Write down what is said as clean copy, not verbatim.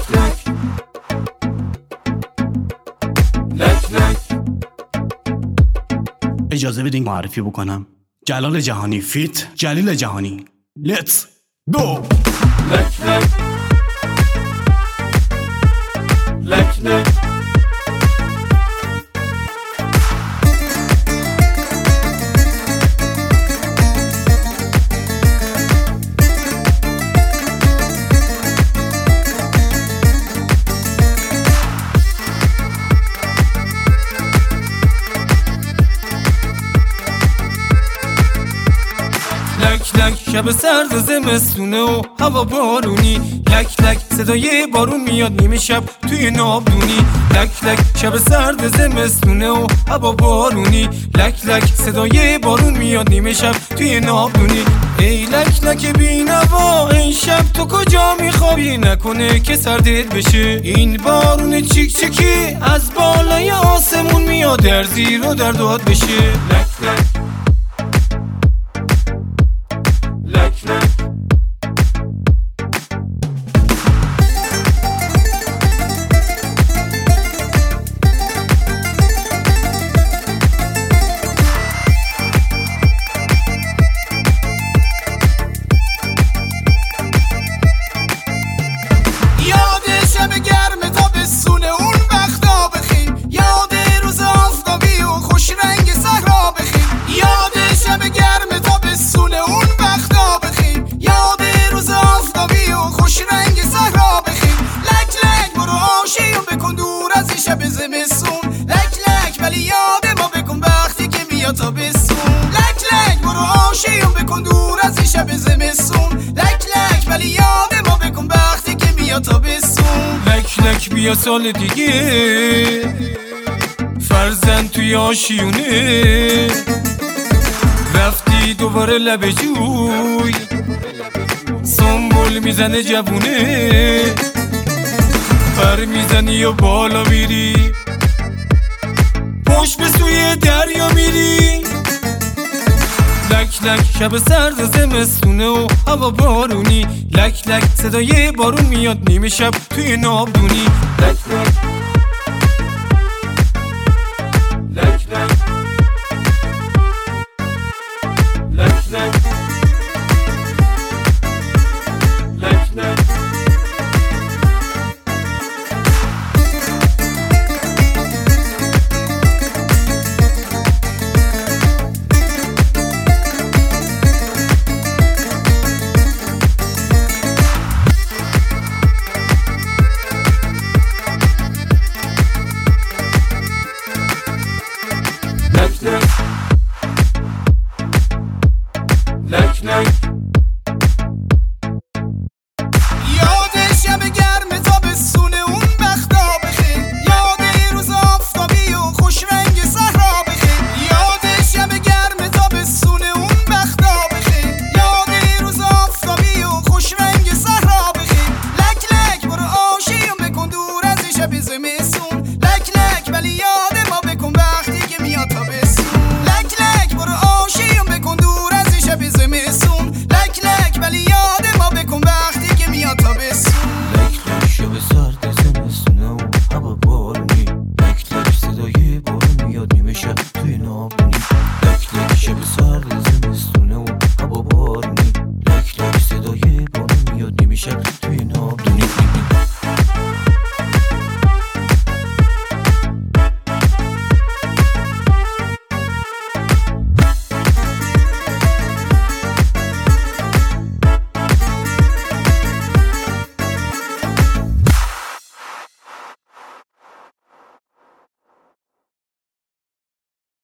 اجازه بدین معرفی بکنم. جلال جهانی فیت جلیل جهانی. لیتس گو. لک لک لک لک لک لک شب سرد زمستونه و هوا بارونی، لک لک صدای بارون میاد نیمه شب توی نابدونی. لک لک شب سرد زمستونه و هوا بارونی، لک لک صدای بارون میاد نیمه شب توی نابدونی. ای لک لک بی‌نوا این شب تو کجا میخوابی؟ نکنه که سردت بشه این بارون چیک چیکی از بالای آسمون میاد در زیر و در داد بشه. لک لک لک لک یاد شب گرم تابستون اون وقتا بخیر، یاد روز آفتابی و خوش رنگ صحرا بخیر. یاد شب گرم تابستون اون وقتا بخیر، یاد روز آفتابی و خوش رنگ صحرا بخیر. لک لک برو آشی و بکن دور از این شب زمستون، لک لک ولی یاد ما بکن وقتی که میاد تابستون. لک لک برو آشی و بکن دور از این شب زمستون، لک لک ولی یاد ما بکن وقتی که میاد تابستون. لک لک بیا سال دیگه فرزند توی آشیونه، رفتی دوباره لب جوی سنبول میزنه جوونه، پر میزنی و بالا میری پشت به سوی دریا میری. لک لک شب سرد زمستونه و هوا بارونی، لک لک صدای بارون میاد نیمه شب توی نابدونی. لک لک